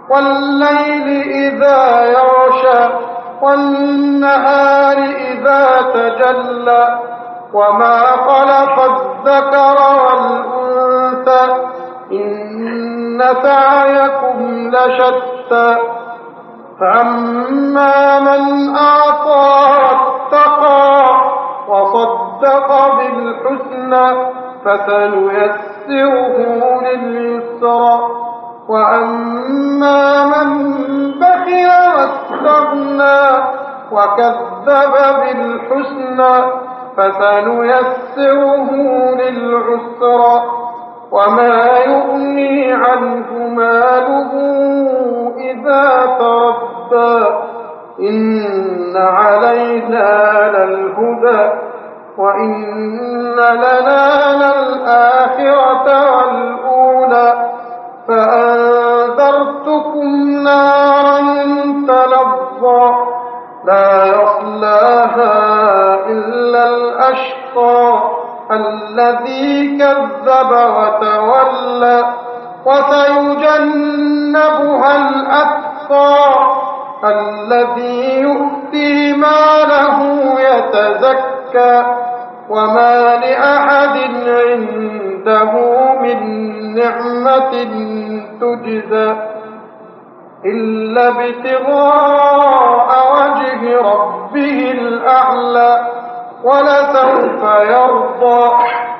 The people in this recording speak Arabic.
والليل إذا يغشى والنهار إذا تجلى وما خلق الذكر والأنثى إن سعيكم لشتى فأما من أعطى واتقى وصدق بالحسنى فسنيسره لليسرى وأما من بخل واستغنى وكذب بالحسنى فسنيسره للعسرى وما يغني عنه ماله إذا تردى إن علينا للهدى وإن لنا للآخرة والأولى فأنذرتكم نارا تلظى لا يصلاها إلا الأشقى الذي كذب وتولى وسيجنبها الأتقى الذي يؤتي ماله يتزكى وما لأحد عنده من نعمة تجزى إلا ابتغاء وجه ربه الأعلى ولسوف يرضى